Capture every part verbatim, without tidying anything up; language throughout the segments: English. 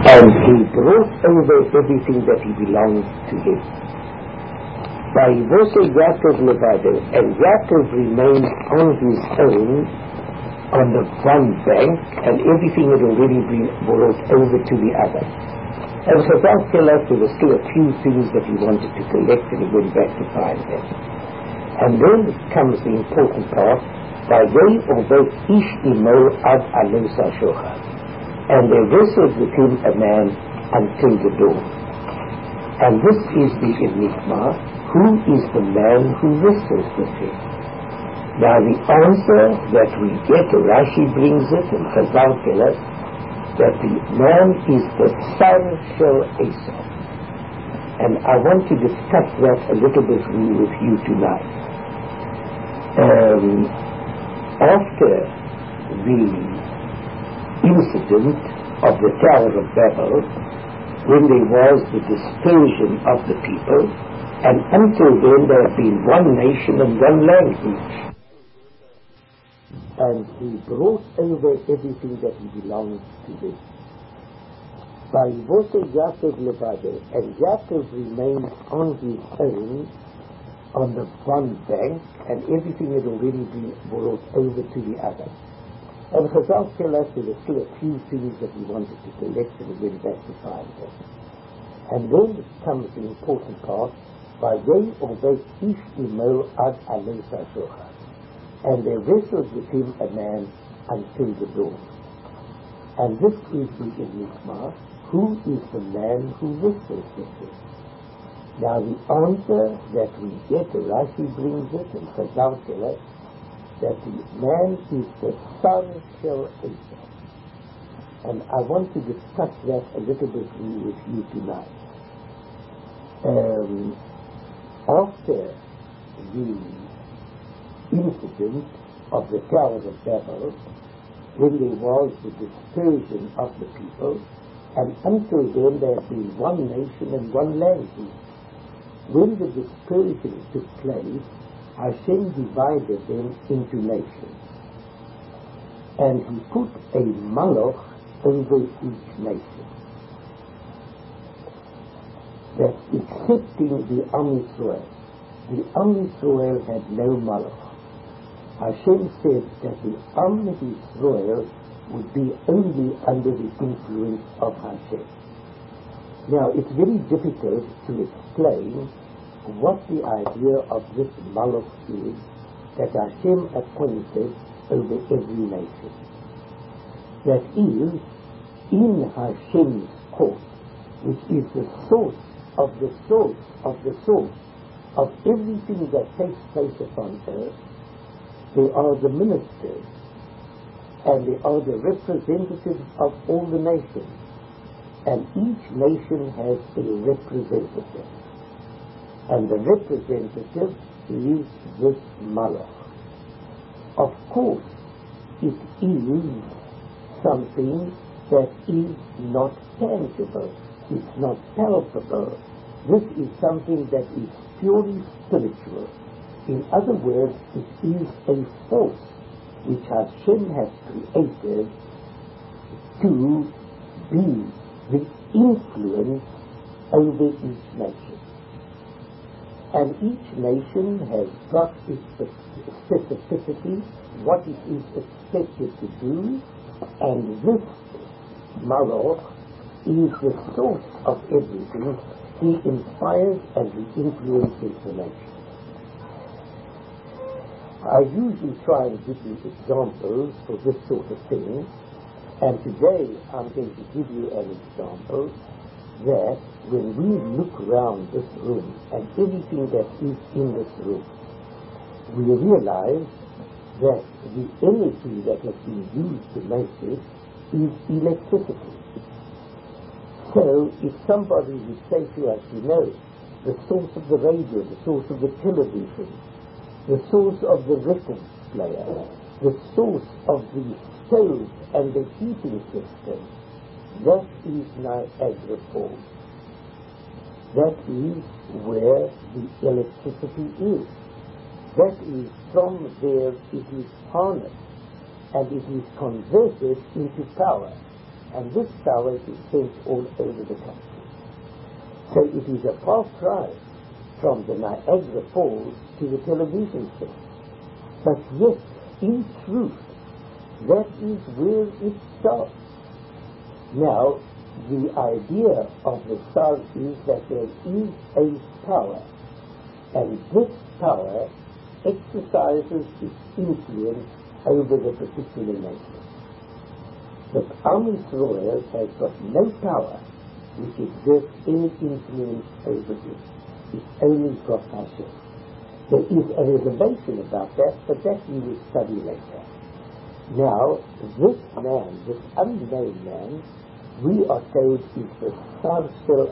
And he brought over everything that he belonged to him. ויבוסו יעקב לבדו, and Yaakov remained on his own on the one bank, and everything had already been brought over to the other. And Chazal tell us there were still a few things that he wanted to collect, and he went back to find them. And then comes the important part, Vayei Oved Ish Imo Ad Alos HaShochar, and they wrestled with him a man until the dawn. And this is the enigma. Who is the man who wrestles with him? Now the answer that we get, Rashi brings it, and Chazal tell us, that the man is the son Shel Esau. And I want to discuss that a little bit with you tonight. Um, after the incident of the Tower of Babel, when there was the dispersion of the people, and until then there had been one nation and one language. And he brought over everything that he belonged to him. Vayivosei Yaakov levado, and Yaakov remained on his own on the one bank, and everything had already been brought over to the other. And Chazal tell us there were still a few things that he wanted to collect, and he went back to find them. And then comes the important part, Vayei Oved Ish Imo Ad Alos HaShochar, and they wrestled with him a man until the dawn. And this is the enigma. Who is the man who wrestles with him? Now the answer that we get, Rashi brings it, and Chazal tell us, that the man is the son Shel Esau. And I want to discuss that a little bit with you tonight. Um, after the incident of the Tower of Babel, when there was the dispersion of the people, and until then there had been one nation and one language. When the dispersion took place, Hashem divided them into nations, and he put a malach over each nation, that excepting the Am Yisrael. The Am Yisrael had no malach. Hashem said that the Am Yisrael would be only under the influence of Hashem. Now, it's very difficult to explain what the idea of this malach is that Hashem appointed over every nation. That is, in Hashem's court, which is the source of the source of the source of everything that takes place upon earth, they are the ministers, and they are the representatives of all the nations, and each nation has a representative, and the representative is this malach. Of course, it is something that is not tangible, it's not palpable. This is something that is purely spiritual. In other words, it is a force which Hashem has created to be the influence over each nation. And each nation has got its specificity, what it is expected to do, and this malach is the source of everything. He inspires and he influences the nation. I usually try and give you examples for this sort of thing, and today I'm going to give you an example that when we look around this room and everything that is in this room, we realize that the energy that has been used to make it is electricity. So if somebody would say to us, you know, the source of the radio, the source of the television, the source of the record player, the source of the stove and the heating system, that is Niagara Falls. That is where the electricity is. That is from there it is harnessed and it is converted into power. and this power is sent all over the country. So it is a far cry from the Niagara Falls to the television set. But yet, in truth, that is where it starts. Now, the idea of the Tsar is that there is a power, and this power exercises its influence over the particular nation. But Am Yisrael has got no power which exerts any influence over it. It's only got Hashem. There is a reservation about that, but that we will study later. Now, this man, this unknown man, we are told is the Tsar Shel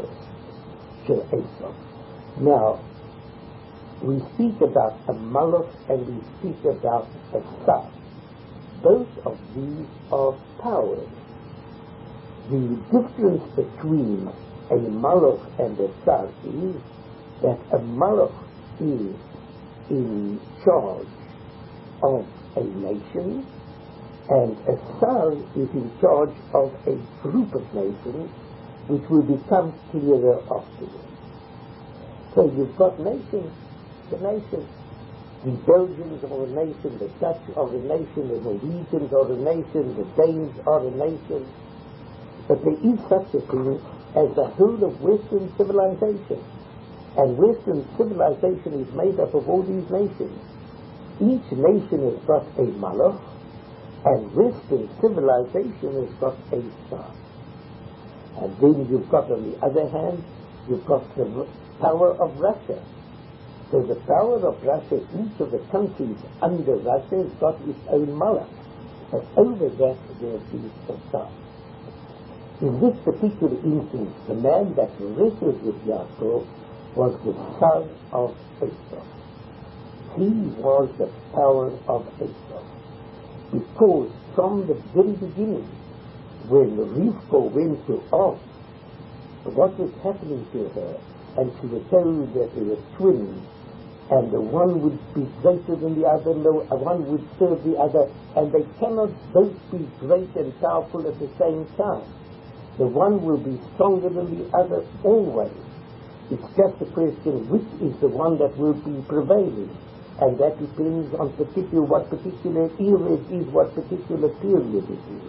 Esav. Now, we speak about a Malach and we speak about a Tsar. Both of these are powers. The difference between a Malach and a Tsar is that a Malach is in charge of a nation, and a Tsar is in charge of a group of nations which will become clearer afterwards. So you've got nations, the nations, the Belgians are a nation, the Dutch are a nation, the Norwegians are a nation, the Danes are a nation, but there is such a thing as the whole of Western civilization, and Western civilization is made up of all these nations. Each nation has got a Malach, and Western civilization has got a Tsar. And then you've got, on the other hand, you've got the power of Russia. So the power of Russia, each of the countries under Russia has got its own Malach, but over that there is a Tsar. In this particular instance, the man that wrestled with Yaakov was the son of Esav. He was the power of Esav. Because from the very beginning, when Rivka went to ask what was happening to her, and she was told that they were twins, and the one would be greater than the other, and the one would serve the other, and they cannot both be great and powerful at the same time. The one will be stronger than the other always. It's just a question which is the one that will be prevailing, and that depends on particular what particular era it is, what particular period it is.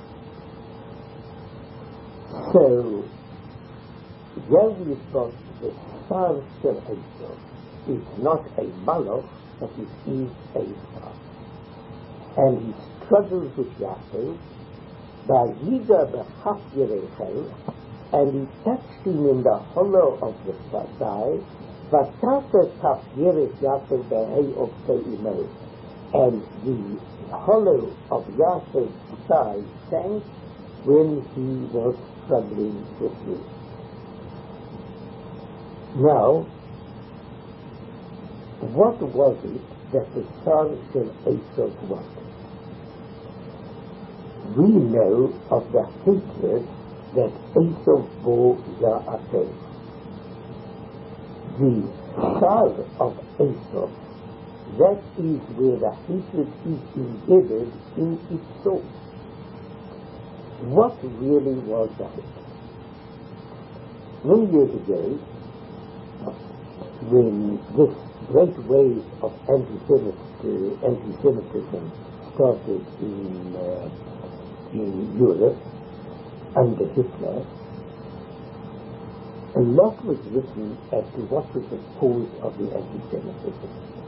So, here we've got the Tsar Shel Esav. It's not a Malach, but it is a Tsar. And he struggles with Yaakov, Vayida b'chaf Yerechel, and he touched him in the hollow of the thigh, V'tasa kaf Yerech Yaakov b'hei of Se'imo, and the hollow of Yaakov's thigh sank when he was struggling with it. Now, what was it that the Tsar Shel Esav wanted? We know of the hatred that Esav bore Yaakov. The Tsar of Esav, that is where the hatred is embedded in its soul. What really was the hatred? Many years ago, when this great wave of anti-Semitism, anti-Semitism started in, uh, in Europe under Hitler, a lot was written as to what was the cause of the anti-Semitism.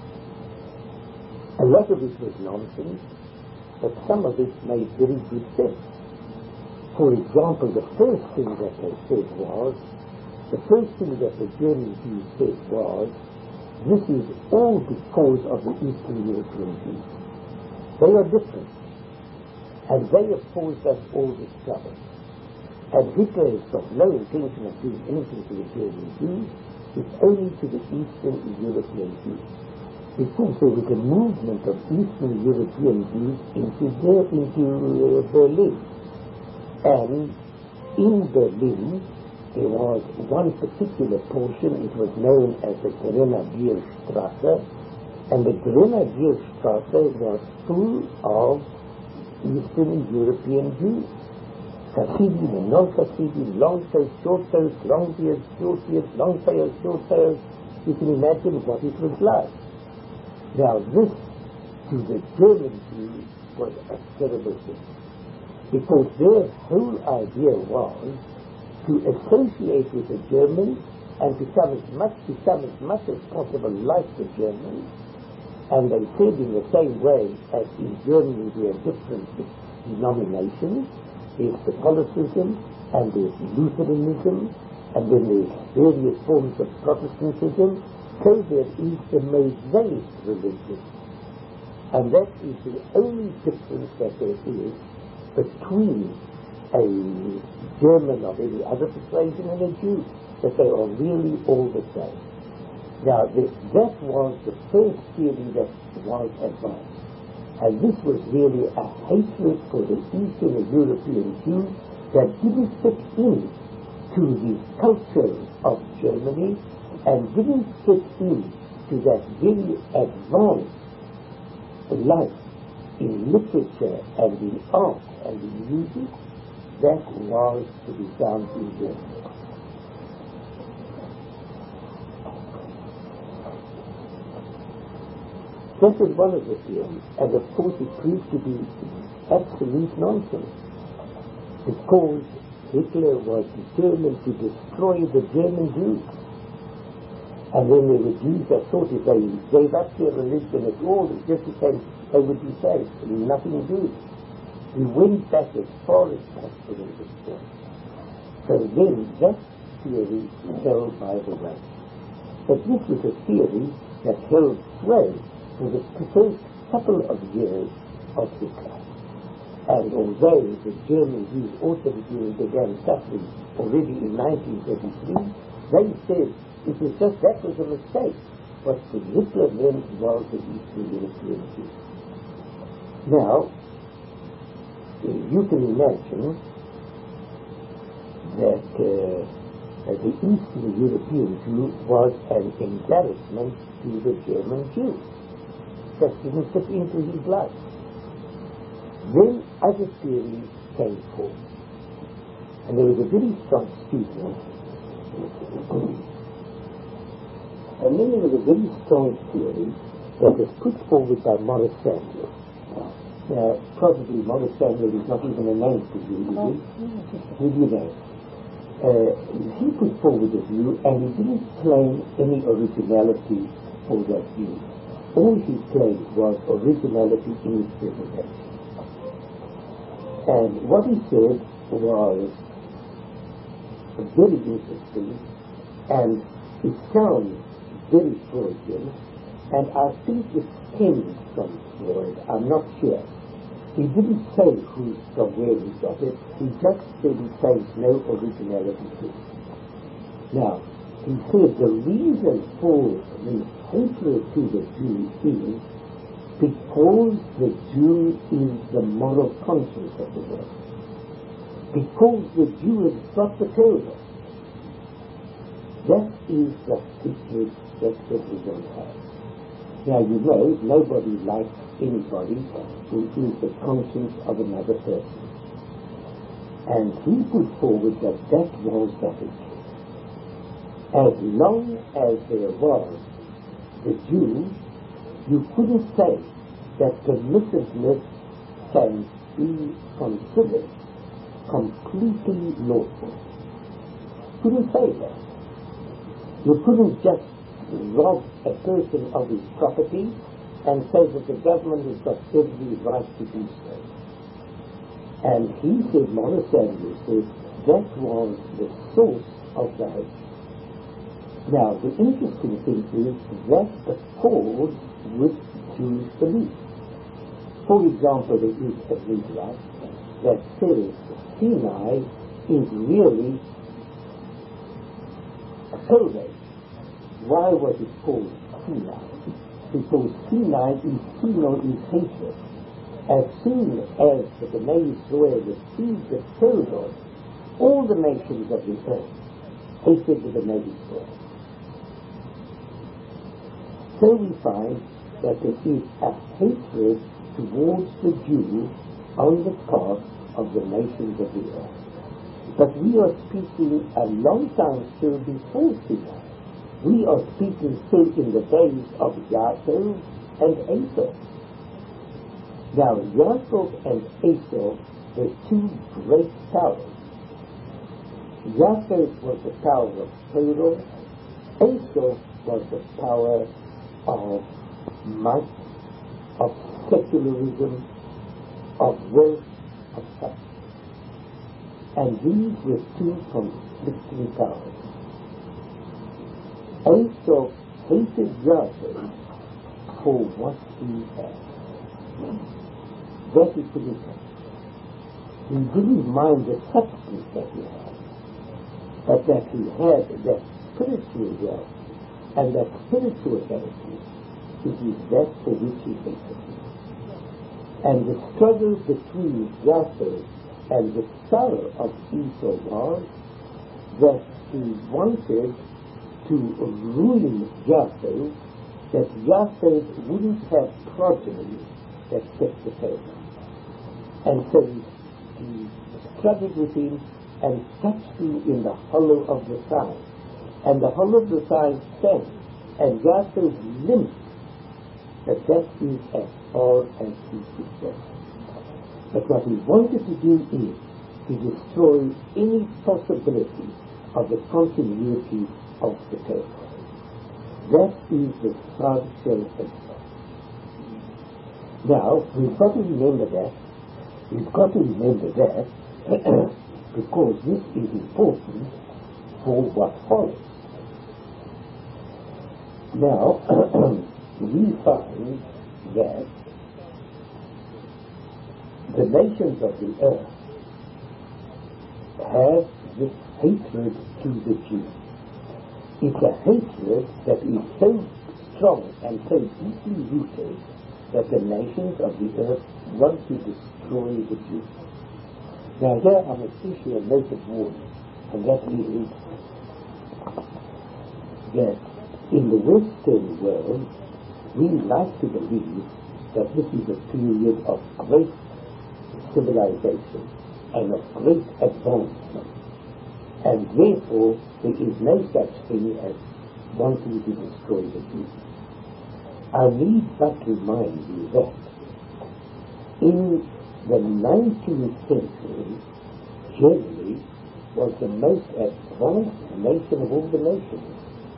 A lot of it was nonsense, but some of it made very good sense. For example, the first thing that they said was, the first thing that the German Jews said was, this is all because of the Eastern European Jews. They are different, and they have caused us all this trouble. And Hitler has got no intention of doing anything to the German Jews, it's only to the Eastern European Jews. Because there was a movement of Eastern European Jews into, there, into uh, Berlin. And in Berlin, there was one particular portion, it was known as the Grenadierstrasse, and the Grenadierstrasse was full of Eastern European Jews. Chassidim and non-Chassidim, long coats, short coats, long beards, short beards, long tails, short tails. You can imagine what it was like. Now this, to the German Jews, was a terrible thing, because their whole idea was to associate with the Germans and become as much, become as much as possible like the Germans. And they said in the same way as in Germany there are different denominations. There's Catholicism and there's Lutheranism, and then there's various forms of Protestantism. So there is the Mosaic religion, and that is the only difference that there is between a German of any other persuasion and a Jew, that they are really all the same. Now the, that was the first theory that was advanced, and this was really a hatred for the Eastern European Jews that didn't fit in to the culture of Germany and didn't fit in to that very advanced life in literature and in art and in music that was to be found in Germany. That was one of the theories, and of course it proved to be absolute nonsense, because Hitler was determined to destroy the German Jews. And when there were Jews that thought if they gave up their religion at all, it just became they would be saved, and nothing do. He went back as far as possible in this point. So then that theory fell by the way. But this was a theory that held sway for the first couple of years of Hitler. And although the German Jews also began suffering already in nineteen thirty-three, they said it was just that was a mistake. What the Hitler meant was the Eastern European Jews. Now, you can imagine that uh, the Eastern European Jew was an embarrassment to the German Jew. Just didn't fit into his life. Then other theories came forth. And there was a very strong student. And then there was a very strong theory that was put forward by Morris Samuel. Now, probably Morris Samuel is not even a name to you, is he? Who do you know? Uh, he put forward a view, and he didn't claim any originality for that view. All he claimed was originality in his presentation. And what he said was very interesting, and it sounds very Freudian, and I think it stems from Freud. I'm not sure. He didn't say who, from where he got it. He just said he finds no originality to it. Now, he said the reason for the hatred to the Jew is because the Jew is the moral conscience of the world. Because the Jew has got the Torah. That is the hatred that everyone has. Now, you know, nobody likes anybody who is the conscience of another person. And he put forward that that was the hatred. As long as there was the Jew, you couldn't say that permissiveness can be considered completely lawful. Couldn't say that. You couldn't just rob a person of his property and say that the government has got every right to do so. And he said, Morris Samuel said, that was the source of the hatred. Now, the interesting thing is that accords with Jewish belief. For example, there is a midrash that says Sinai is really a Torah. Why was it called Sinai? Because Sinai is Sinai is hatred. As soon as the Bnei Israel received the Torah, all the nations of the earth hated the Bnei Israel. So we find that there is a hatred towards the Jew on the part of the nations of the earth. But we are speaking a long time still before Sinai. We are speaking still in the days of Yaakov and Esau. Now, Yaakov and Esau were two great powers. Yaakov was the power of Pharaoh. Esau was the power of might, of secularism, of wealth, of such. And these were two conflicting powers. Esau hated Yaakov for what he had. That he couldn't have. He didn't mind the substance that he had, but that he had that spiritual wealth and that spiritual heritage. It is that for which he hated him. And the struggle between Yaakov and the sorrow of Esau was that he wanted to ruin Yaakov, that Yaakov wouldn't have progeny that kept the table. And so he struggled with him and touched him in the hollow of the side. And the hollow of the side sank, and Yaakov limped. But that is as far as he could go. But what he wanted to do is to destroy any possibility of the continuity of the table. That is the hard shell effect. Now, we've got to remember that. We've got to remember that because this is important for what follows. Now, we find that the nations of the earth have this hatred to the Jews. It's a hatred that is so strong and so deeply rooted that the nations of the earth want to destroy the Jews. Now here I must issue a note of warning, and that is that in the Western world we like to believe that this is a period of great civilization and of great advancement, and therefore there is no such thing as wanting to destroy the Jews. I need but remind you that in the nineteenth century, Germany was the most advanced nation of all the nations.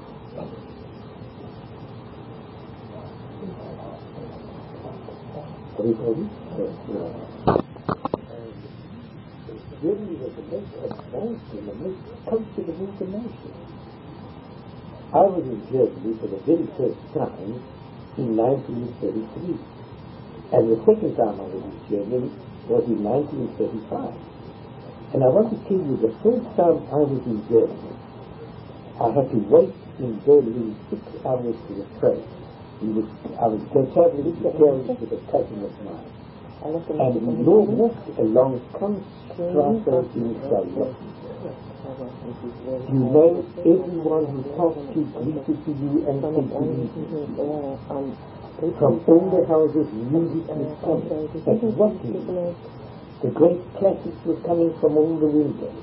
What do you call it? Germany was the most advanced and the most cultured of all the nations. I was in Germany for the very first time in nineteen thirty-three. And the second time I was in Germany was in nineteen thirty-five. And I want to tell you, the first time I was in Germany, I had to wait in Berlin six hours for the train. We was, I was traveling to Paris with a cousin of mine. And we walked along Kunststrasse in Charlotte. You know, everyone who talked to greeted to you and said good evening. From all the houses, music was coming. But what is it? The great classics were coming from all the windows.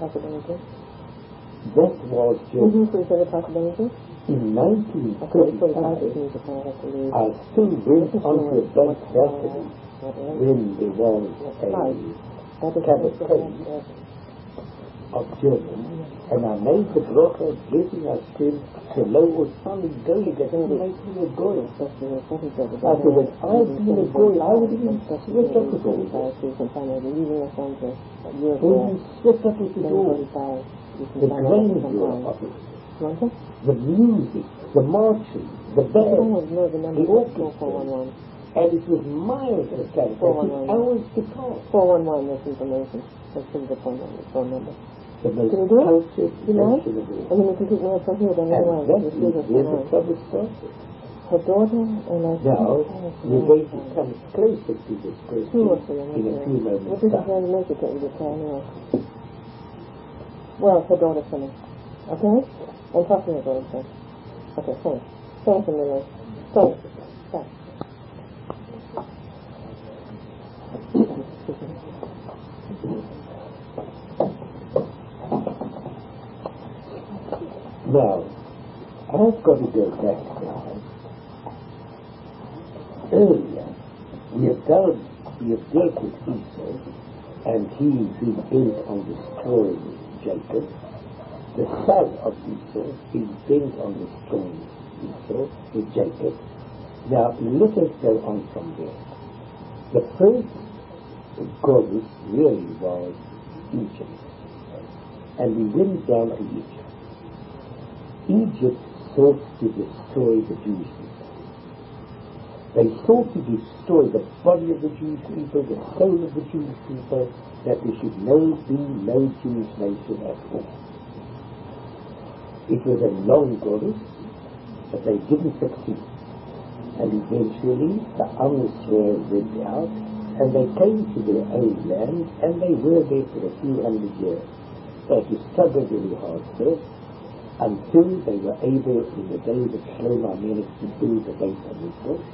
That was Germany. In nineteen thirty-five, I still went onto a bank balcony when there was a cavalcade of Germans, and I made the broker blessing us still to low or solid goy that he made me a goy. I said, if I'd been a goy, I would have been swept up with all this. When you swept up with it all, the grandeur of it, the music, the marching, the band, the orchestra, and it was miles at a time. It took hours to pass. four one one, this information. Let's see the phone number. Phone number. The most Can you do it? cultured You know? nation of all. I mean, you can keep me up from here, then And otherwise that you is see this where the one. trouble started. Her daughter and I Now, we're going to come closer to this person Two or three, I'm in a not few sure. What moments' does it time. really make it that you get down here? Well, her daughter's coming. Okay? And talk to her daughter first. Okay, thanks. Thanks, Amelia. Thanks. Thanks. Now, I've got to go back now. Earlier, we have dealt, we have dealt with Esau, and he is bent on destroying Jacob. The son of Esau is bent on destroying Esau, is Jacob. Now, let us go on from there. The first goal really was Egypt. And we went down to Egypt. Egypt sought to destroy the Jewish people. They sought to destroy the body of the Jewish people, the soul of the Jewish people, that there should no be no Jewish nation at all. It was a long goal, but they didn't succeed. And eventually the Am Yisrael went out, and they came to their own land, and they were there for a few hundred years. They had to struggle very hard first, until they were able, in the days of Shlomo HaMelech, to build the Beit HaMikdash.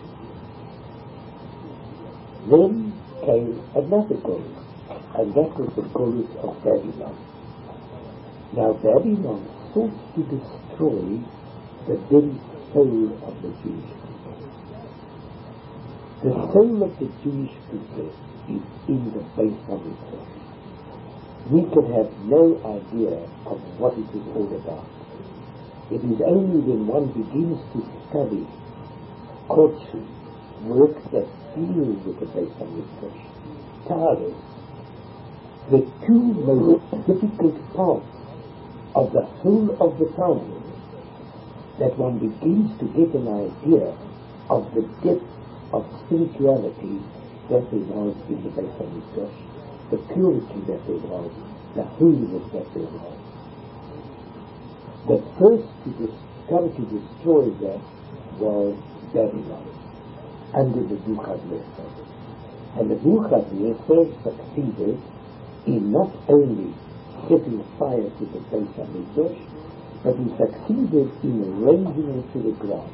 Then came another goal, and that was the goal of Babylon. Now Babylon sought to destroy the very soul of the Jewish people. The soul of the Jewish people is in the Beit HaMikdash. We can have no idea of what it is all about. It is only when one begins to study Kodesh, work that deals with the Beit HaMikdash, Taharos, the two most difficult parts of the whole of the Talmud, that one begins to get an idea of the depth of spirituality that there was in the Beit HaMikdash, the purity that there was, the holiness that there was. The first to dis- come to destroy that was Babylon, under the Nebuchadnezzar. And the Nebuchadnezzar succeeded in not only setting fire to the Beit HaMikdash, but he succeeded in razing it to the ground.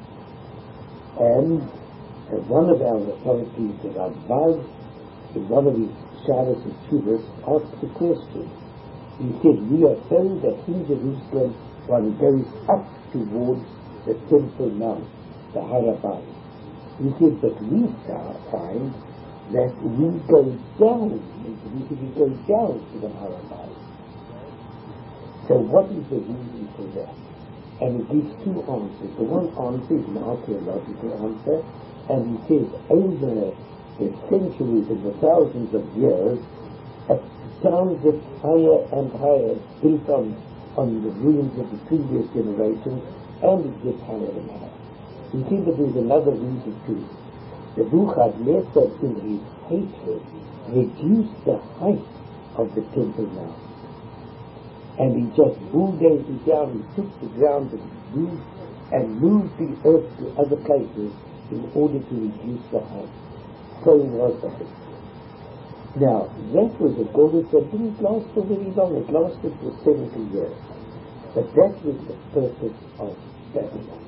And uh, one of our authorities, the Rambam, in one of his Shabbos and Tshuvos, asked the question. He said, we are told that in Jerusalem one goes up towards the Temple Mount, the Har HaBayit. He said, but we find that we go down, we should go down to the Har HaBayit. So what is the reason for that? And he gives two answers. The one answer is an archaeological answer, and he says over the centuries and the thousands of years, a town gets higher and higher, built on, on the ruins of the previous generations, and it gets higher and higher. You see that there's another reason too. The Nebuchadnezzar, in his hatred, reduced the height of the Temple Mount. And he just bulldozed it down, he took the ground and moved, and moved the earth to other places in order to reduce the height. So was it. Now, that was a goal that didn't last for very long. It lasted for seventy years. But that was the purpose of Babylon.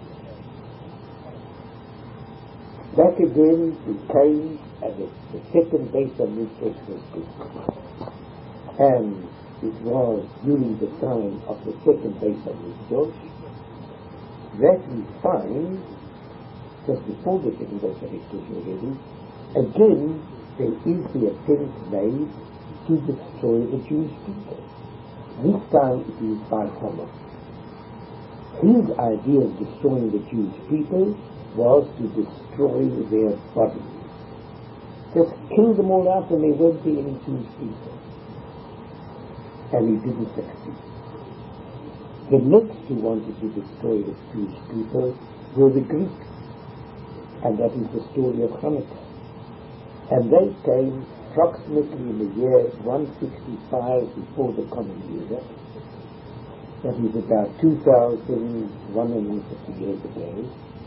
Back again, we came, and the, the second Beit HaMikdash was built. And it was during the time of the second Beit HaMikdash that we find, just before the second Beit HaMikdash already, again, there is the attempt made to destroy the Jewish people. This time it is by Haman. His idea of destroying the Jewish people was to destroy their bodies. Just kill them all out and there won't be any Jewish people. And he didn't succeed. The next who wanted to destroy the Jewish people were the Greeks. And that is the story of Hanukkah. And they came approximately in the year one sixty-five before the Common Era. That is about two thousand one hundred fifty years ago.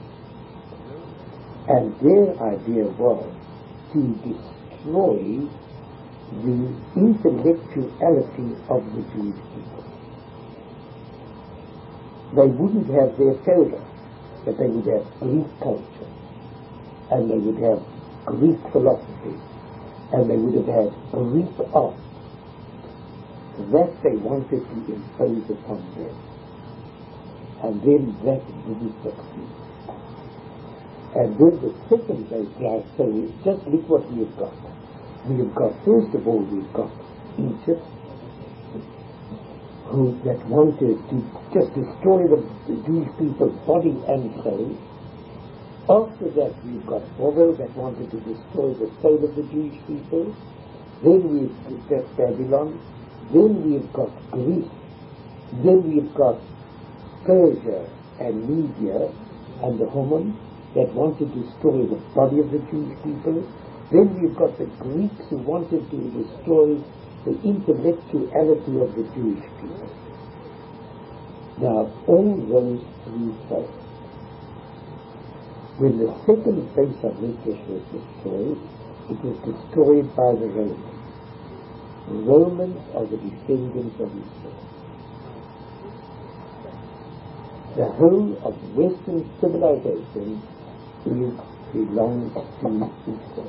And their idea was to destroy the intellectuality of the Jewish people. They wouldn't have their Torah, but they would have Greek culture, and they would have Greek philosophy, and they would have had Greek art. That they wanted to impose upon them. and then that didn't succeed. And then the second base now, so just look what we have got. We have got, first of all, we've got Egypt, who that wanted to just destroy the, the Jewish people's body and soul. After that, we've got Babel that wanted to destroy the soul of the Jewish people. Then we've got Babylon. Then we've got Greece. Then we've got Persia and Media and the Haman that wanted to destroy the body of the Jewish people. Then we've got the Greeks who wanted to destroy the intellectuality of the Jewish people. Now, all those three failed. When the second base of Lachish was destroyed, it was destroyed by the Romans. The Romans are the descendants of Israel. The whole of Western civilization is belongs to Israel.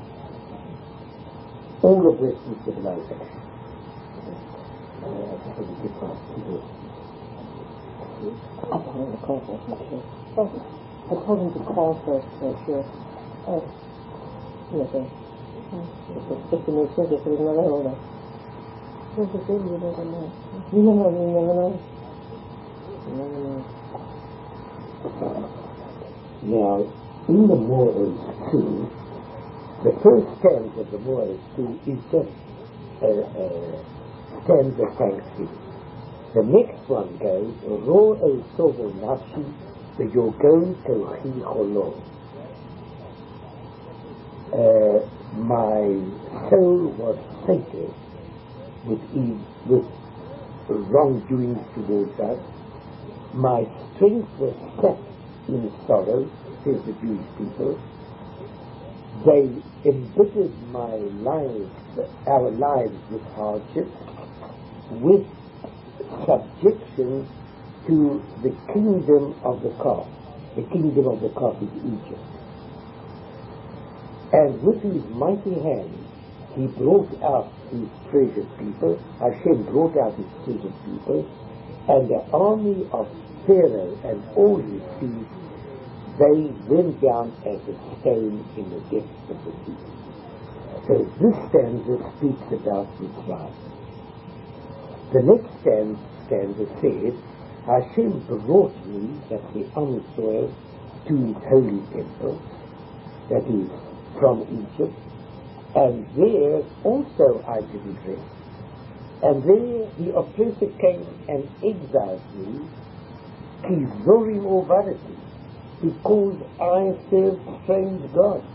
All of Western civilization. Uh, I think it's possible. I told him to call first, make sure. I told him to call first, make sure. Oh, yes, sir. Just to make sure that there's no error. What's the thing? You never know. You never know. You never know. You never know. Now, in the Moors two, the first stanza of the Moors two is just a, a stanza of thanksgiving. The next one goes, Ro el sovo nafshi v'yogon kochi cholo. My soul was sated with, with wrongdoings towards us. My strength was sapped in sorrow, says the Jewish people. They embittered my lives, our lives with hardship, with subjection to the kingdom of the calf. The kingdom of the calf is Egypt. And with his mighty hand, he brought out his treasured people. Hashem brought out his treasured people, and the army of Pharaoh and all his seed, they went down as a stone in the depths of the sea. So this stanza speaks about Mitzrayim. The next stanza, stanza says, Hashem brought me, that's the Am Yisrael, to his holy temple, that is from Egypt, and there also I didn't rest. And there the oppressor came and exiled me, Kizorim Ovarati, because I served strange gods,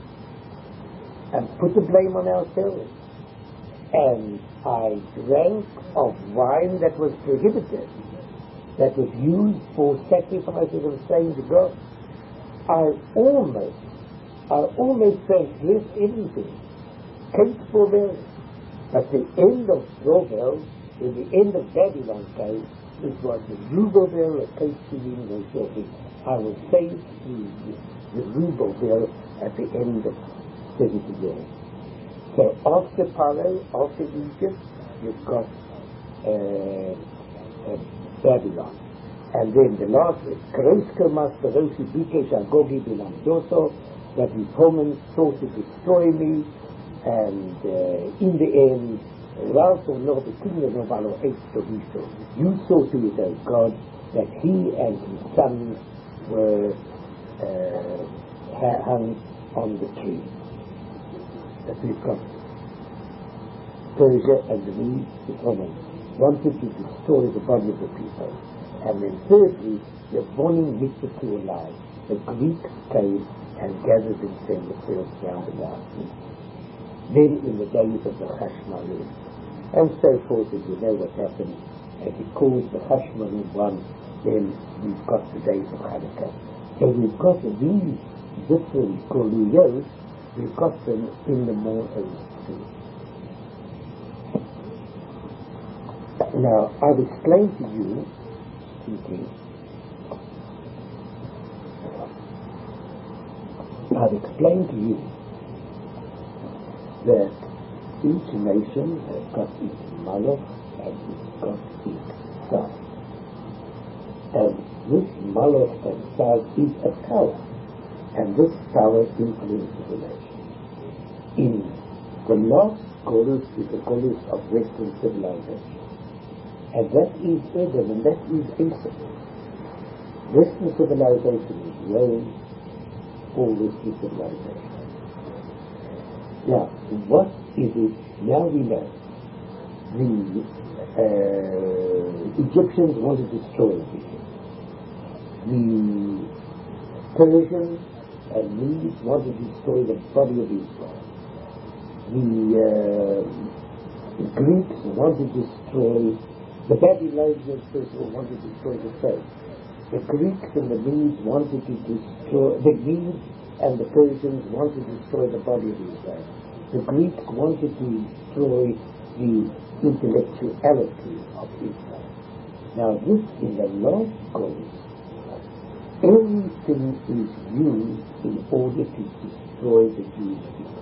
and put the blame on ourselves. And I drank of wine that was prohibited, that was used for sacrifices of strange gods. I almost, I almost transgressed everything. Kate Bovel. At the end of Bovel, in the end of Babylon came, it was the Zerubbabel of Kate Bovel was shortly. I was saved through the Zerubbabel at the end of seventy years. So after Paro, after Egypt, you've got uh, uh, Babylon. And then the last is Krosko Masterosi Bikesh Agogi Bilamdoso, that his Haman sought to destroy me, and uh, in the end, Ralph of Lord, the kingdom of Alo H. Tobiso, you saw to it, O God, that he and his sons were uh, hung on the tree. That we've got Persia and the Medes, the Haman, wanted to destroy the body of the people. And then thirdly, the Vonim Mitzvah alive. The Greeks came and gathered themselves round about him. Then in the days of the Hashmonaim, and so forth, as you know what happened, as it calls the Hashmonaim one, then we've got the days of Hanukkah. So we've got these different Koluyos, we've got them in the Moors too. Now, I've explained to you two things. I've explained to you that each nation has got its Malach and it's got its son. And this Malach and Saz is a power, and this power influences the nation. In the last chorus is the chorus of Western civilization, and that is Edom, and that is Aesop. Western civilization is Rome, or Western civilization. Now, what is it? Now we know. The uh, Egyptians wanted to destroy everything. The Persians and Medes wanted to destroy the body of Israel. The uh, Greeks wanted to destroy, the Babylonians first of all wanted to destroy the faith. The Greeks and the Medes wanted to destroy, the Medes and the Persians wanted to destroy the body of Israel. The Greeks wanted to destroy the intellectuality of Israel. Now this in the last chorus, everything is used in order to destroy the Jewish people.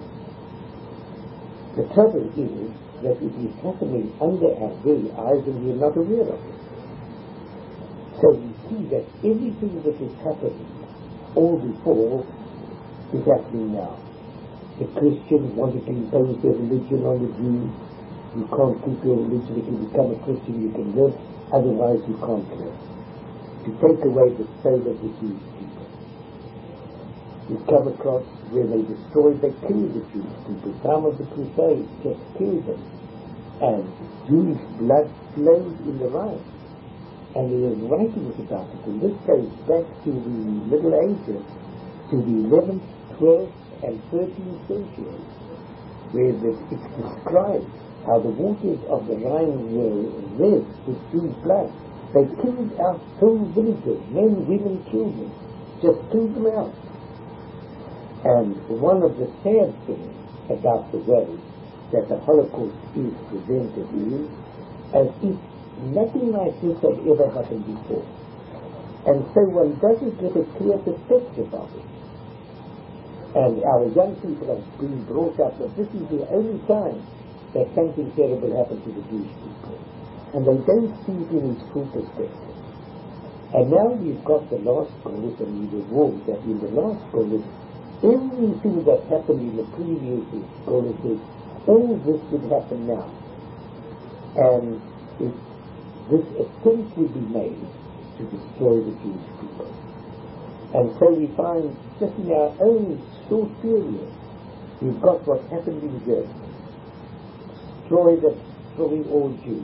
The trouble is that it is happening under our very eyes and we are not aware of it. So we see that everything that is happening all before is happening now. The Christians wanted to impose their religion on the Jews. You can't keep your religion. If you become a Christian, you can live. Otherwise, you can't live. To take away the soul of the Jewish people. You come across where they destroyed, they killed the Jewish people. Some of the Crusades just killed them. And Jewish blood flowed in the Rhine. And there is writings about it. And this goes back to the Middle Ages, to the eleventh, twelfth, and thirteenth century, where it's described how the waters of the Rhine were red with Jewish blood. They killed out whole villages, men, women, children, just killed them out. And one of the sad things about the way that the Holocaust is presented is as if nothing like this had ever happened before. And so one doesn't get a clear perspective of it. And our young people are being brought up that this is the only time that something terrible happened to the Jewish people. And they don't see it in its full perspective. And now we've got the last chorus, and we were warned that in the last chorus, everything that happened in the previous choruses, all this would happen now. And if this attempt would be made to destroy the Jewish people. And so we find, just in our own short period, we've got what happened in Germany. Destroy the, destroy all Jews.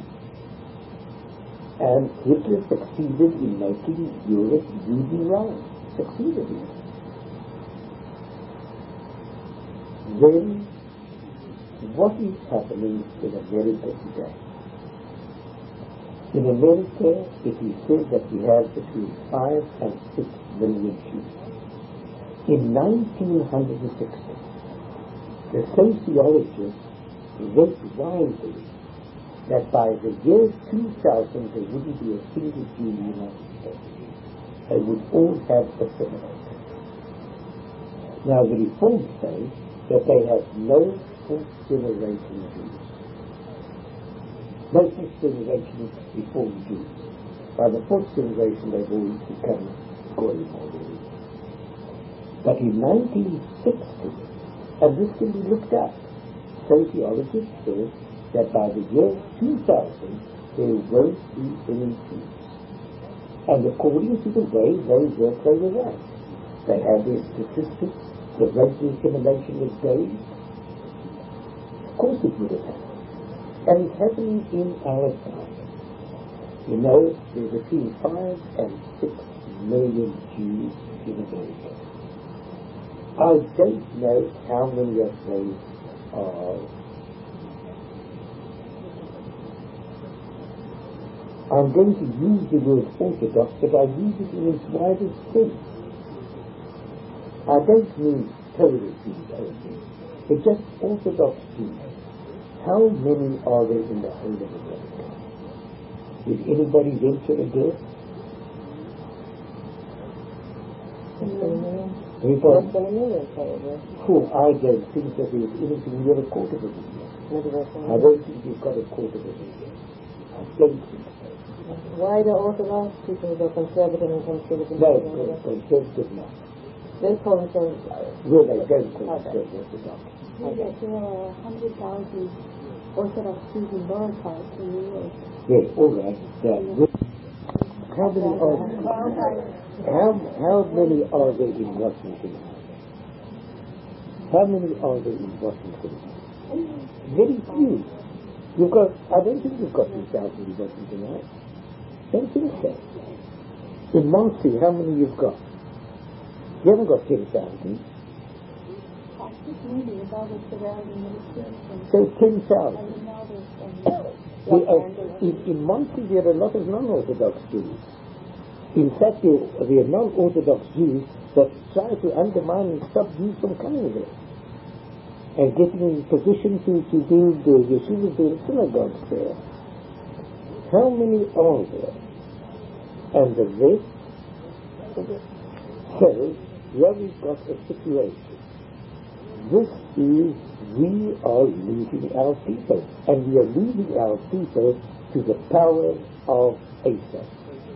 And Hitler succeeded in making Europe Judenland. Succeeded in it. Then, what is happening in America today? In America, it is said that we have between five and six million Jews. In nineteen sixty, the sociologists wrote widely that by the year two thousand there wouldn't be a single Jew in the United States. They would all have assimilated. Now the Reforms say that they have no fourth generation Jews. No fourth generation Reformed Jews. By the fourth generation they've always become Goyim already. But in nineteen sixty, and this can be looked at, sociologists said that by the year two thousand there won't be any Jews. And according to the way they work, they were right. They had their statistics, the rate of assimilation was days. Of course it would have happened. And it's happening in our time. You know, there's between five and six million Jews in America. I don't know how many of those are. I'm going to use the word Orthodox, but I use it in its widest sense. I don't mean Torah Jews only, but just Orthodox Jews. How many are there in the whole of America? Did anybody venture a guess? Less than a million, probably. Oh, I don't think that there's anything near a quarter of a million. I don't think you've got a quarter of a million. I don't think so. Why the Orthodox people go conservative and conservative? No, conservative not. They call themselves... Well, they don't call themselves Orthodox. There are one hundred thousand Orthodox Jews in Boronite in New York. Yes, all right. Yeah. How many are how, how many are there in Washington? How many are there in Washington? Very few. You've got, I don't think you've got two thousand in Washington, right? Don't think so. In Muncie, how many you've got? You haven't got ten thousand. So ten thousand. In, in Muncie, there are a lot of non-Orthodox Jews. In fact, there, there are non-Orthodox Jews that try to undermine and stop Jews from coming there and getting in position to, to build the yeshivas there, synagogues there. How many are there? And the rest? So, here we've got a situation. This is, we are losing our people, and we are losing our people to the power of Esau.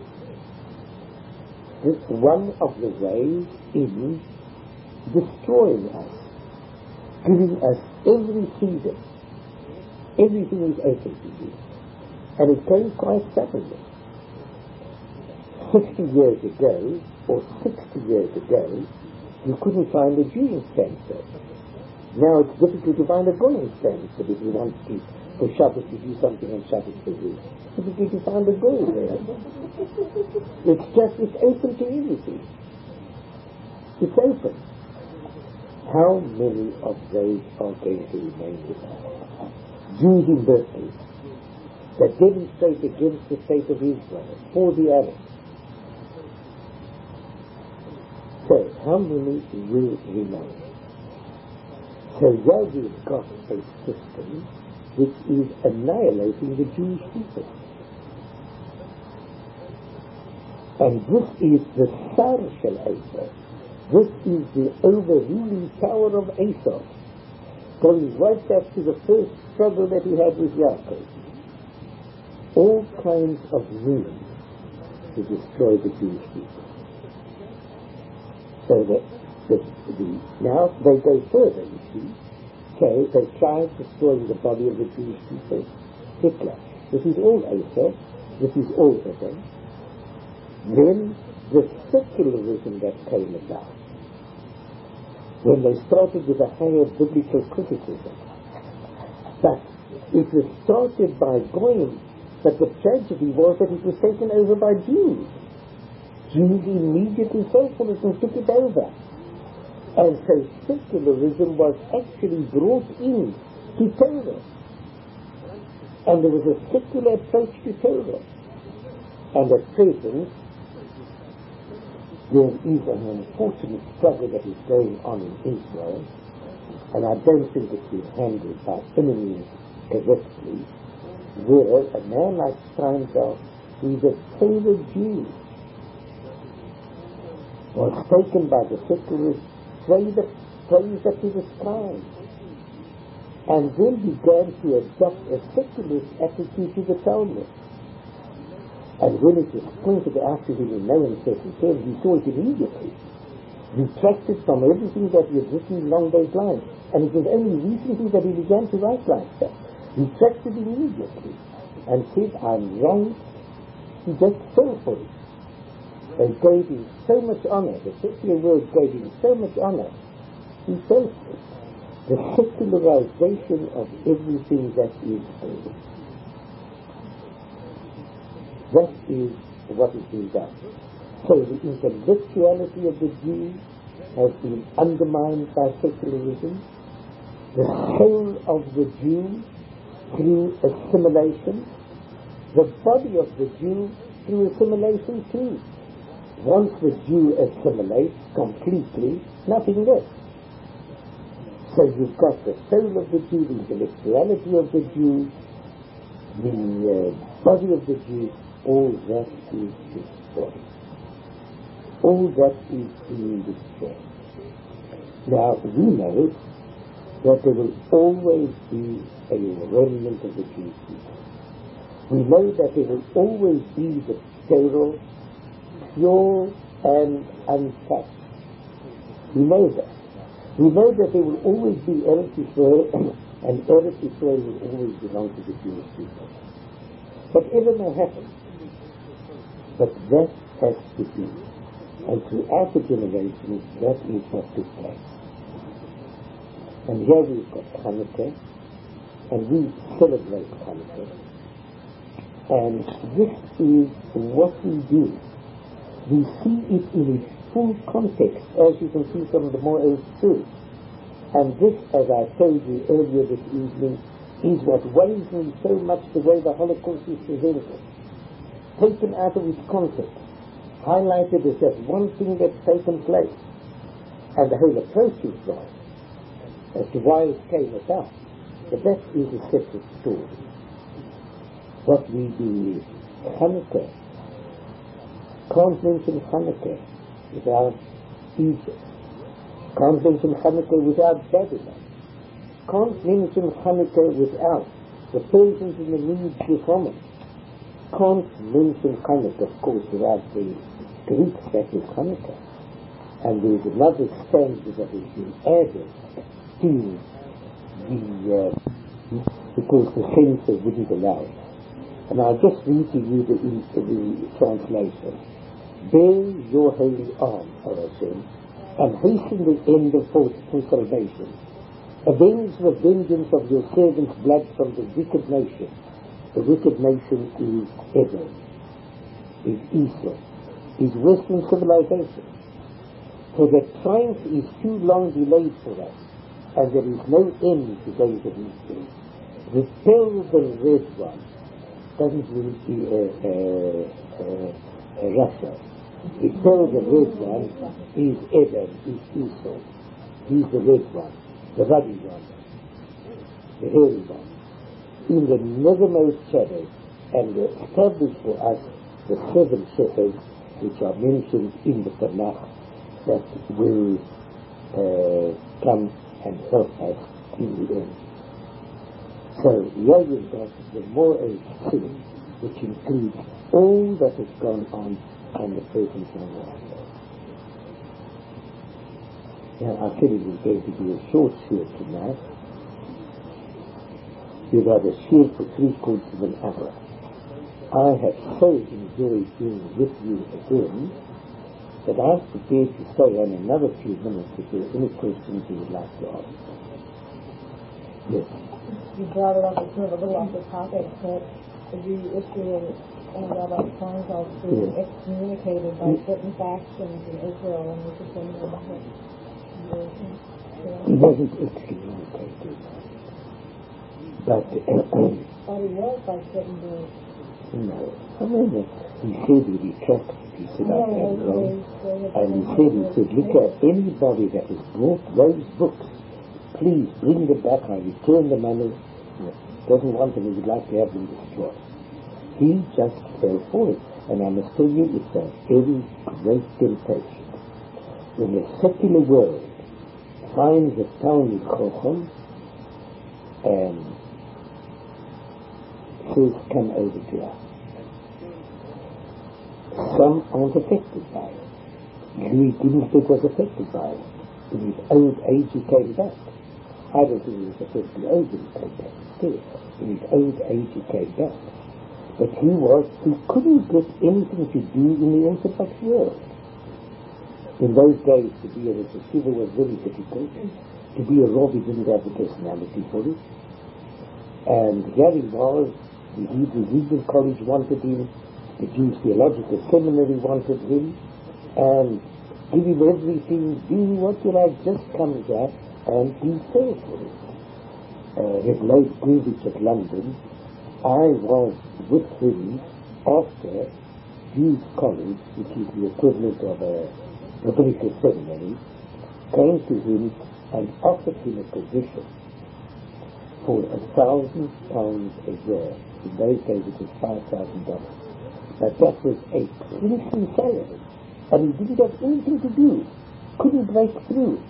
This is one of the ways in destroying us, giving us every freedom. Everything is open to you. And it came quite suddenly. Sixty years ago, or sixty years ago, you couldn't find a Jew in Stanford. Now it's difficult to find a boy in Stanford if you want to, for Shabbos to do something on Shabbos for you. It's difficult to find a boy there. It's just, it's open to everything. It's open. How many of those are going to remain with us? Jews in Berkeley that demonstrate against the state of Israel, for the Arabs. So, how many will remain? So here we've got a system which is annihilating the Jewish people. And this is the Sar Shel Esau. This is the overruling power of Esau, going right back to the first struggle that he had with Yaakov. All kinds of means to destroy the Jewish people. So that the, the, now they go further, you see. Okay, they tried destroying the body of the Jewish people. Hitler. This is all Esau. This is all Edom. Then the secularism that came about, when they started with a higher biblical criticism. But it was started by Goyim, but the tragedy was that it was taken over by Jews. Jews immediately fell for it and took it over. And so secularism was actually brought in to Torah. And there was a secular approach to Torah. And at present, there is an unfortunate struggle that is going on in Israel, and I don't think it's been handled by any means correctly, where a man like Steinfeld, who is a Torah Jew, was taken by the secularists, praised up to the sky, and then began to adopt a secularist attitude to the Talmud. And when it was pointed out to him in no uncertain terms, he saw it immediately, retracted from everything that he had written along those lines. And it was only recently that he began to write like that. Retracted immediately and said, I'm wrong. He just fell for it. They gave him so much honor, the secular world gave him so much honor, he fell for it. The secularization of everything that is holy. That is what is being done. So the intellectuality of the Jew has been undermined by secularism. The soul of the Jew through assimilation. The body of the Jew through assimilation too. Once the Jew assimilates completely, nothing left. So you've got the soul of the Jew, the intellectuality of the Jew, the uh, body of the Jew. All that is destroyed. All that is being destroyed. Now, we know that there will always be a remnant of the Jewish people. We know that there will always be the Torah, pure and untouched. We know that. We know that there will always be Eretz Yisrael, and Eretz Yisrael will always belong to the Jewish people. Whatever may happen, but that has to be. And throughout the generations, that is what took place. And here we've got Hanukkah, and we celebrate Hanukkah. And this is what we do. We see it in its full context, as you can see from the Moed too. And this, as I told you earlier this evening, is what worries me so much, the way the Holocaust is presented. Taken out of its context, highlighted as just one thing that's taken place. And the whole approach is wrong as to why it came about. But that is a separate story. What we do is Hanukkah. Can't mention Hanukkah without Egypt. Can't mention Hanukkah without Babylon. Can't mention Hanukkah without the Persians and the Medes before it. Can't mention Hanukkah, of course, without the Greeks that is Hanukkah. And there's another stanza that has been added to the, uh, because the censor wouldn't allow it. And I'll just read to you the, the translation. Bear your holy arm, O Hashem, and hasten the end of forceful salvation. Avenge the vengeance of your servants' blood from the wicked nation. The wicked nation is Edom, is Esau, is Western civilization. For the triumph is too long delayed for us, and there is no end to days of mystery. Repel the red one. Doesn't mean uh, uh, uh, uh, Russia. Repel the red one is Edom, is Esau. He's the red one, the ruddy one, the hairy one. In the nethermost shadow, and establish for us the seven shepherds which are mentioned in the Tanakh that will uh, come and help us in the end. So here you've got the Moed sin, which includes all that has gone on and the present time. Now I said it was going to be a short shiur tonight. We've had a shiur for three quarters of an hour. I have so enjoyed being with you again that I'm prepared to stay on another few minutes if there are any questions you would like to ask. Yes. You brought it up, it's sort of a little off the topic, but the issue of uh, Rabbi Feingold being yes. excommunicated by yes. certain factions in Israel, and we just don't know about it. He wasn't excommunicated. But, uh, but he was by certain groups. No. I mean, he said he retracted. He said, I am wrong. And he said, he said, look at anybody that has brought those books, please bring them back. I return the money. Doesn't want them. He would like to have them destroyed. He just fell for it. And I must tell you, it's a very great temptation. When the secular world finds a Talmud Chacham and says, come over to us. Some aren't affected by it. Louis Ginsburg was affected by it. In his old age he came back. I don't think he was affected over he came back instead. In his old age he came back. But he was, he couldn't get anything to do in the Orthodox world. In those days, to be a Rosh Yeshiva was very difficult. To be a Rav, he didn't have the personality for it. And here he was, the Hebrew Legal College wanted him, the Jewish Theological Seminary wanted him, and give him everything, do what you like, just come here, and he fell for it. Uh, Reb Leib Gurvitch at London, I was with him after Jewish College, which is the equivalent of a rabbinical seminary, came to him and offered him a position for a thousand pounds a year. In those days it was five thousand dollars. But that was a princely salary, and he didn't have anything to do, couldn't break through,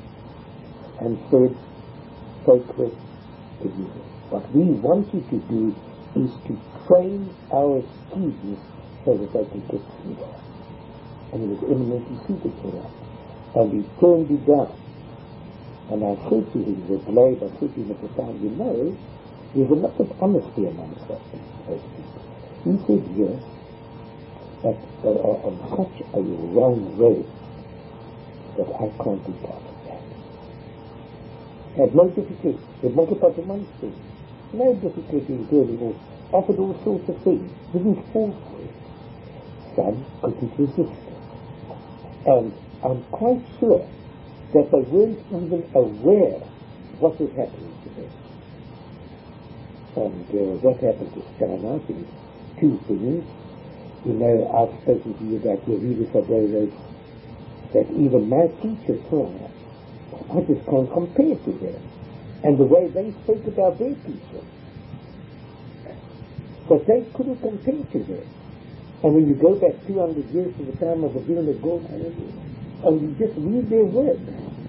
and said, sacred to you. What we want you to do is to train our students so that they can get through that. And he was eminently suited for that. And he turned it down. And I said to him, the Globe, I said to him at the time, you know, there's a lot of honesty amongst us people. He said, yes, but they are on such a wrong road that I can't be part of that. Had no difficulty. They make it up amongst them. No difficulty in doing all. Offered all sorts of things. Didn't fall for it. Some couldn't resist it. And I'm quite sure that they weren't even aware what was happening to them. And uh, what happened to Steiner is two things. You know, I've spoken to you about your readers of those that even my teachers saw, I just can't compare to them. And the way they spoke about their people. But they couldn't compare to them. And when you go back two hundred years to the time of the Vilna Gaon, and you just read their words,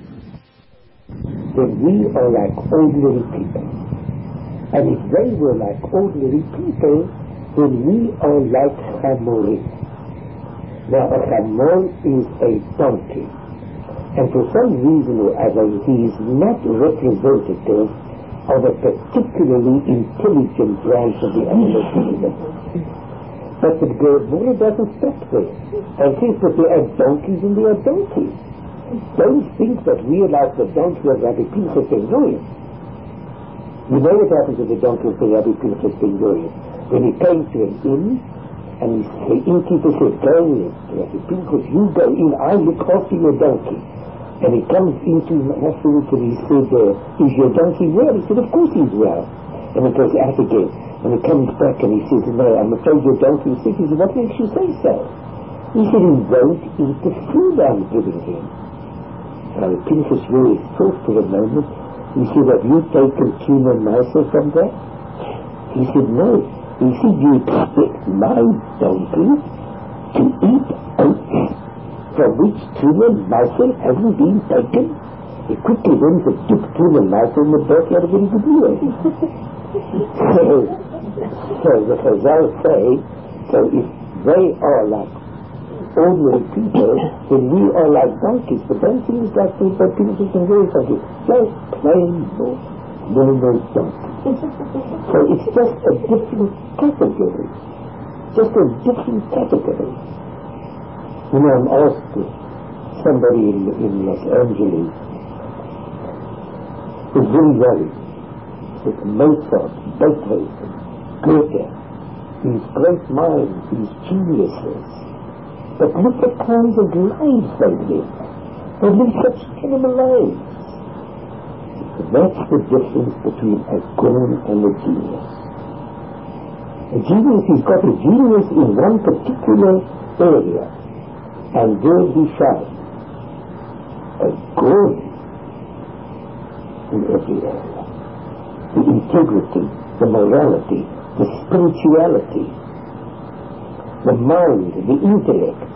then we are like ordinary people. And if they were like ordinary people, then we are like Hamorim. Now, a Hamor is a donkey. And for some reason or other, he is not representative of a particularly intelligent branch of the animal kingdom. But the Gemara doesn't stop there. And says that there are donkeys and there are donkeys. Don't think that we are like the donkey of Rabbi Pinchas ben Yoel. You know what happened to the donkey of Rabbi Pinchas ben Yoel? When he came to an inn, and the innkeeper said, go in, Rabbi Pinchas, you go in, I look after your donkey. And he comes into Maseret and he said, uh, is your donkey well? He said, of course he's well. And he goes out again. And he comes back and he says, no, I'm afraid your donkey is sick. He said, what makes you say so? He said, he won't eat the food I'm giving him. Now the Pinchas really thought for a moment. He said, have you taken tuna masa from that? He said, no. He said, you expect my donkey to eat oats from which tuna masa hasn't been taken? He quickly went and took tuna masa in the backyard of the meal. So, so the Chazal say, so if they are like ordinary people, then we are like donkeys. But don't think it's like people, people can do something. Just plain normal donkeys. So it's just a different category. Just a different category. You know, I'm asked somebody in, in Los Angeles is very worried that Mozart, Beethoven, Goethe, these great minds, these geniuses, but look at kinds of lives they live. They live such terrible lives. That's the difference between a gone and a genius. A genius has got a genius in one particular area, and there he shines. A gone in every area. The integrity, the morality, the spirituality, the mind, the intellect.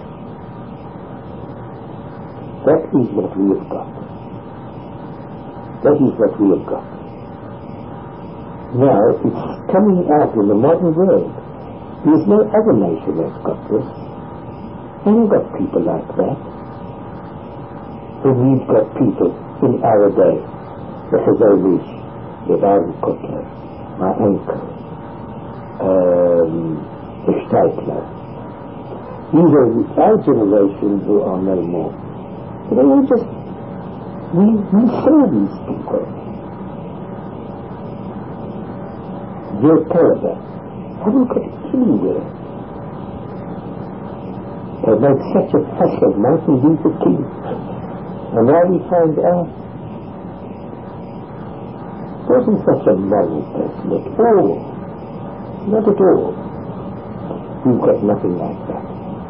That is what we have got. That is what we have got. Now, it's coming out in the modern world. There's no other nation that's got this. We haven't got people like that. And we've got people in our day, the Chazalish, the Baron Kotler, my uncle, um, the Steitler. These are our generation who are no more. But they were just, we, we saw these people. Their caliber haven't got anywhere. They made such a fuss of Martin Luther King. And now we find out he wasn't such a moral person at all. Not at all. We've got nothing like that.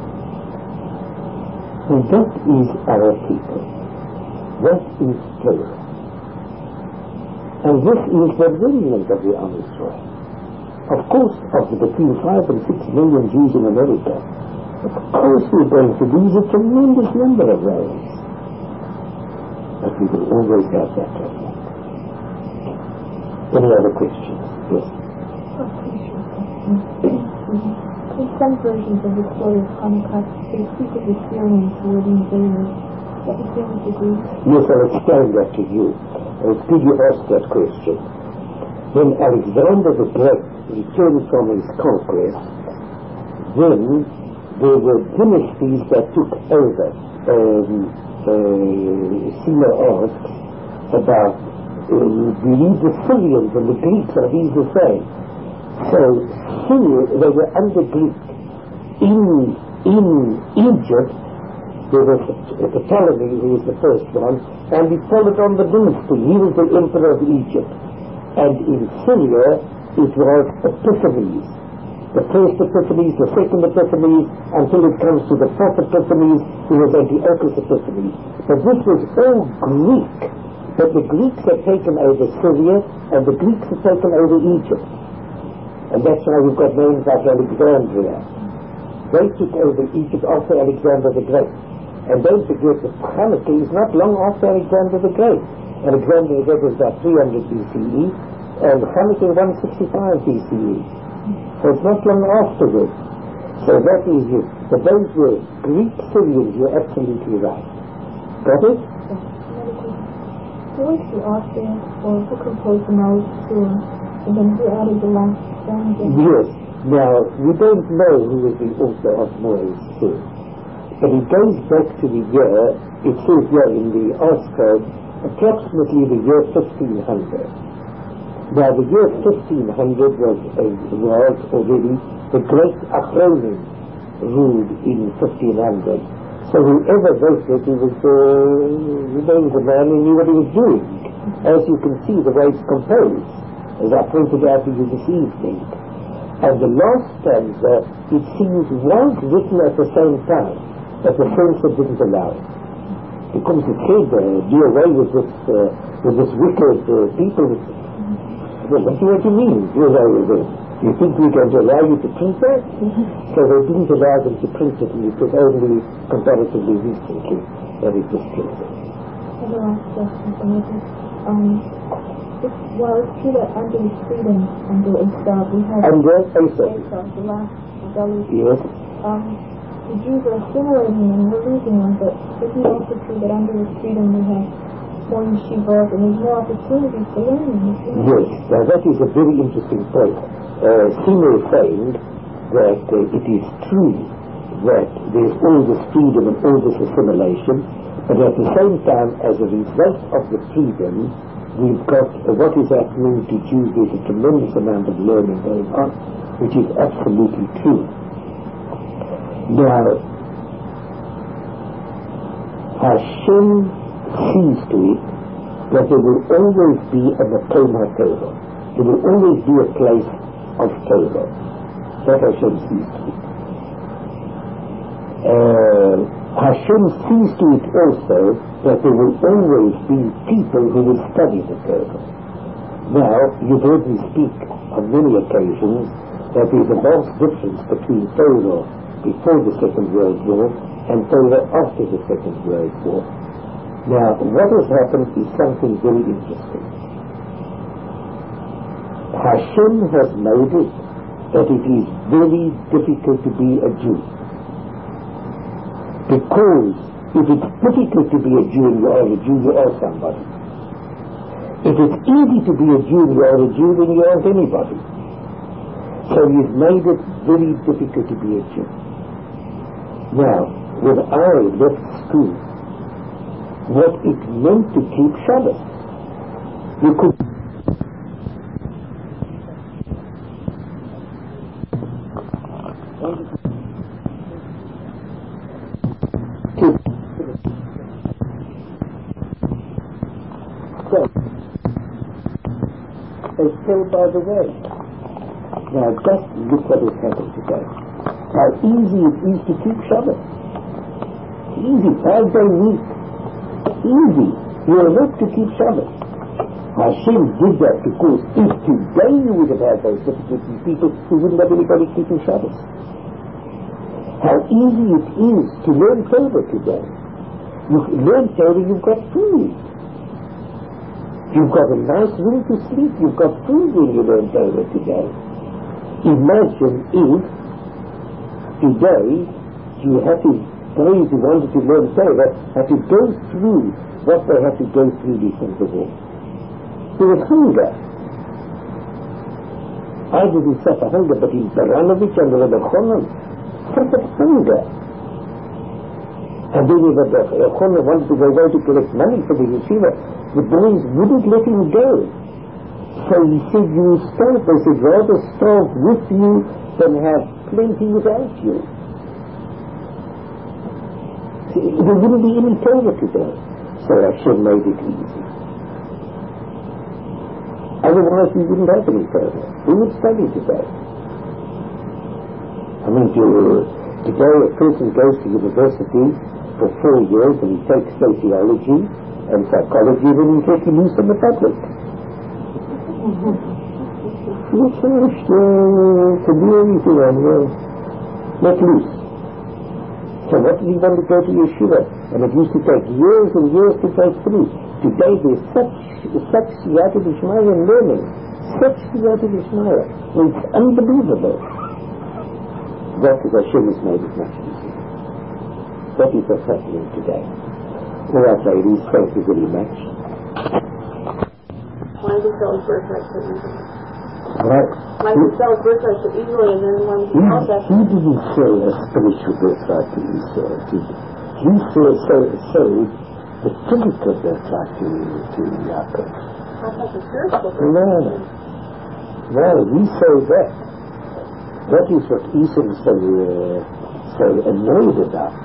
And that is our people. That is Torah. And this is the remnant of the Am Yisrael. Of course, of the between five and six million Jews in America, of course we're going to lose a tremendous number of those. But we will always have that remnant. Any other questions? Yes. I'm pretty sure In some versions of the story of Hanukkah, they speak of experience where the invaders. That the same with the Greeks? Yes, I'll explain that to you. It's good you asked that question. When Alexander the Great returned from his conquest, then there were dynasties that took over. Um, uh, Sima asks about, uh, do you read the Syrians and the Greeks, are these the same? So, Syria, they were under Greek. In, in Egypt, there was the Ptolemy, who was the first one, and he followed on the dynasty. He was the emperor of Egypt. And in Syria, it was Epiphanes. The first Epiphanes, the second Epiphanes, until it comes to the fourth Epiphanes, who was Antiochus Epiphanes. But this was all Greek. But the Greeks had taken over Syria, and the Greeks had taken over Egypt. And that's why we've got names like Alexandria. They took over Egypt after Alexander the Great. And don't forget that Hanukkah is not long after Alexander the Great. Alexander the Great was about three hundred B C E, and Hanukkah one sixty-five B C E. So it's not long afterwards. So that is it. But those were Greek Syrians, you're absolutely right. Got it? Yes. Who was the author or who composed the Mao's Surah? And then who added the last stanza? Yes. Now, we don't know who was the author of Mao's Surah. But it goes back to the year, it says here in the Oscar, approximately the year fifteen hundred. Now the year fifteen hundred was, uh, was already the great Achronim ruled in fifteen hundred. So whoever wrote it, he was, uh, he was a man who knew what he was doing. As you can see, the way it's composed, as I pointed out to you this evening. And the last stanza, it seems, was written at the same time, but the censor didn't allow it. Because it said, uh, do away with this, uh, with this wicked uh, people. Well, what do you mean, do away with it? Do you think we're going to allow you to print that? So they didn't allow them to print it, and it was only comparatively recently that it was printed. And the last question, um, it's, well, it's true that under his freedom, under Esav, we have... Under Esav. Esav, the last deluge. Yes. Um, the Jews are assimilating him and we're losing one, but isn't it also true that under his freedom we have more yeshivot and there's more opportunities for learning? Yes, now that is a very interesting point. Uh, Sima is saying that uh, it is true that there's all this freedom and all this assimilation, but at the same time, as a result of the freedom, we've got uh, what is happening to Jews. There's a tremendous amount of learning going on, which is absolutely true. Now, Hashem sees to it that there will always be a Makom HaTorah. There will always be a place of Torah. That Hashem sees to it. Uh, Hashem sees to it also that there will always be people who will study the Torah. Now, you've heard me speak on many occasions that there's a vast difference between Torah before the Second World War and Torah after the Second World War. Now, what has happened is something very interesting. Hashem has made it that it is very difficult to be a Jew. Because if it's difficult to be a Jew and you are a Jew, you are somebody. If it's easy to be a Jew and you are a Jew, then you aren't anybody. So he's made it very difficult to be a Jew. Now, when I left school, what it meant to keep Shabbat, you could they fell by the way. Now just look what has happened today. How easy it is to keep Shabbat. Easy, five day week. Easy. You are not to keep Shabbat. Hashem did that because if today you would have had those difficulties, people who wouldn't have anybody keeping Shabbat. How easy it is to learn Torah today. You learn Torah, you've got food. You've got a nice room to sleep. You've got food when you learn Torah today. imagine if today you had to, those who wanted to learn Torah had to go through what they had to go through before the war. There was hunger. I didn't suffer hunger, but in Baranovich and Rabbi Chonon suffered hunger. And then Rabbi Chonon wanted to go away to collect money for the yeshiva. The boys wouldn't let him go. So he said, you will starve. They said, rather starve with you than have plenty without you. See, there wouldn't be any Torah today. So Hashem made it easy. Otherwise we wouldn't have any Torah. We would study today. I mean, to, today a person goes to university for four years and he takes sociology and psychology and then he gets loose in the public. It's finished to do anything on you. Let loose. So what did he want to go to yeshiva? And it used to take years and years to go through. Today there's such such siyata d'shmaya in learning. Such siyata d'shmaya. It's unbelievable. That is Hashem has made it much easier. That is what's happening today. All right, ladies, thank you very much. Why did he sell his birthright so easily? Right. Why did he sell his birthright so easily and then when he He, else after? he didn't sell a spiritual birthright to Esau, did he? He sold, sold, sold the physical birthright to, to Yaakov. I thought the spiritual No, no. No, he sold that. That is what Esau was so, uh, so annoyed about.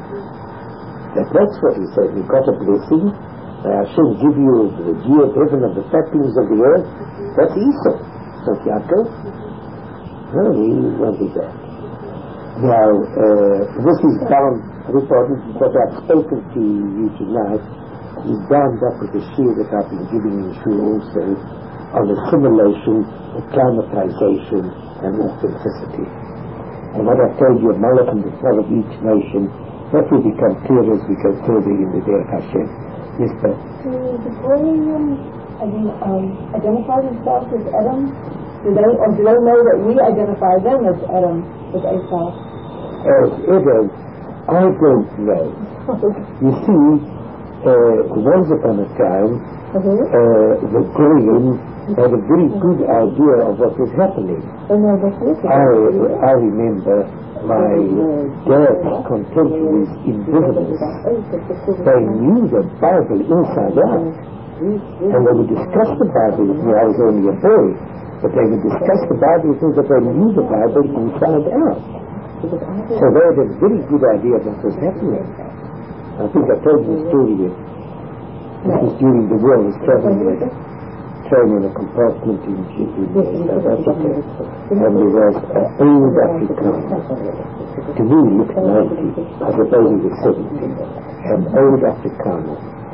That that's what he said. He got a blessing. I shall give you the dew of heaven of the fatlings of the earth. That's Esau. Not Yaakov. No, he wanted that. Now, uh, this is bound, reported, what I've spoken to you tonight is bound up with the shir that I've been giving in shul also on assimilation, acclimatization, and authenticity. And what I've told you, Malach and the fall of each nation, that will become clear as we go further in the Derech Hashem. Yes, but Do the Goyim um, identify themselves as Edom? Do they, or do they know that we identify them as Edom, as Esau? as Edom, I don't know. You see, uh, once upon a time, uh, the Goyim had a very good idea of what was happening. I, I remember my dad's contemporaries in business. They knew the Bible inside out. And they would discuss the Bible with me. I was only a boy. But they would discuss the Bible with me that they knew the Bible inside out. So they had a very good idea of what was happening. I think I told you the story. This was during the war. I was traveling with train in a compartment in, in South Africa, and there was an old Afrikaner. To me, he looked ninety. I suppose he was seventy. An old Afrikaner.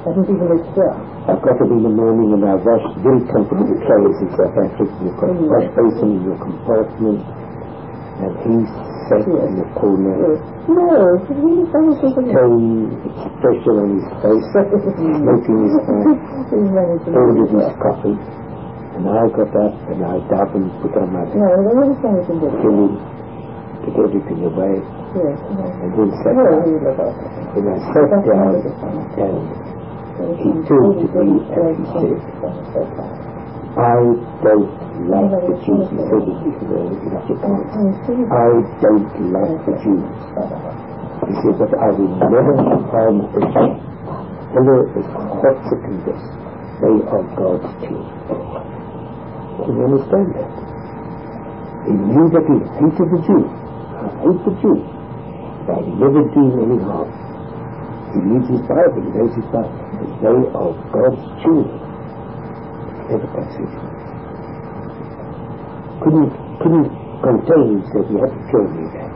I got up in the morning and I washed very comfortable clothes in South Africa. You've got a wash basin in your compartment, and he sat in the corner. No, stone expression on his face, smoking his pipe, ordered his coffee, and I got up and I davened, put on my feeling, put everything away, and then sat down. And I sat down, and he turned to me and he said, I don't like the Jews. He said it in Afrikaans. I don't like the Jews. He said, but I will never harm a Jew. Hello is hot secondus. They are God's children. Can you understand that? He knew that he hated the Jew. I hate the Jew. But I never do any harm. He reads his Bible, he knows his Bible. But they are God's children. Never touched it. Couldn't, couldn't contain himself, he had to kill me there.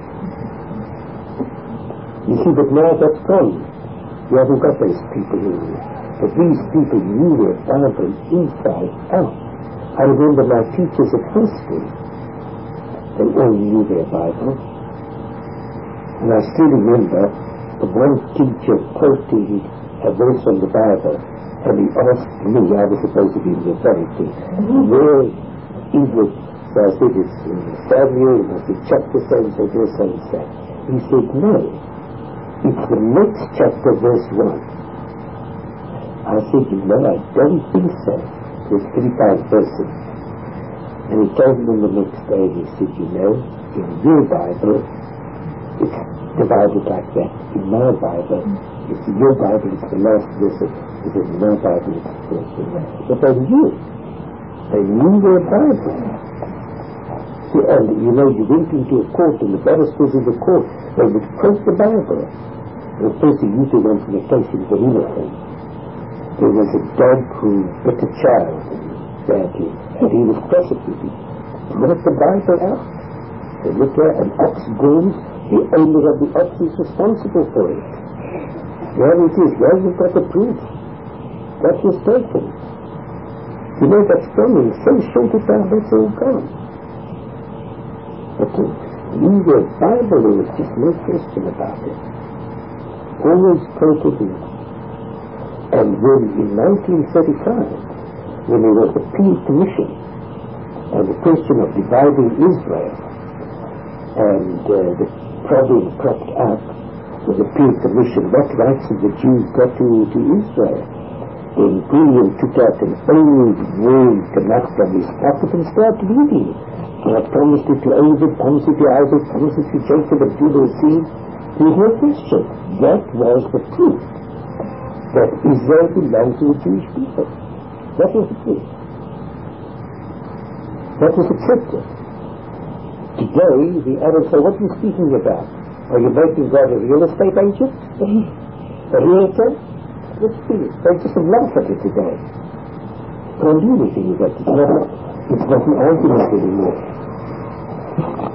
You see, but now that's gone. You haven't got those people in you. But these people knew their Bible inside out. I remember my teachers at high school. They all knew their Bible. And I still remember the one teacher quoting a verse from the Bible, and he asked me, I was supposed to be the authority, where is it So I said, it's in Samuel, it must be chapter so-and-so, verse so-and-so. He said, no, it's the next chapter, verse one. I said, you know, I don't think so. There's thirty-five verses. And he told me the next day, he said, you know, in your Bible, it's divided like that. In my Bible, it's in your Bible, it's the last verse. He said, in my Bible, it's the first verse. But they knew. They knew their Bible. See, and you know, you went into a court, and the barristers in the court, they would quote the Bible. The person usually went to the case in Vereeniging. There was a dog who bit a child badly, and he was prosecuted. Brought the Bible out. They looked at an ox gone, the owner of the ox is responsible for it. There it is, there you've got the proof. That was taken. You know, that's gone, and so short a time, that's all gone. But in the Bible, there was just no question about it. Always quoted in. And when in nineteen thirty-five, when there was the Peace Commission, and the question of dividing Israel, and uh, the problem cropped up with the Peace Commission, what rights have the Jews got to, to Israel? Then William took out an old world Tanakh from his pocket and started reading. God promised it to David, promised it to Isaac, promised it to Jacob, and to the seed. There's no question. That was the proof that Israel belonged to the Jewish people. That was the proof. That was accepted. Today, the Arabs say, what are you speaking about? Are you making God a real estate agent? A realtor? Let's see it. They just laugh at it today. Can't do anything with that. It's not, it's not an argument anymore.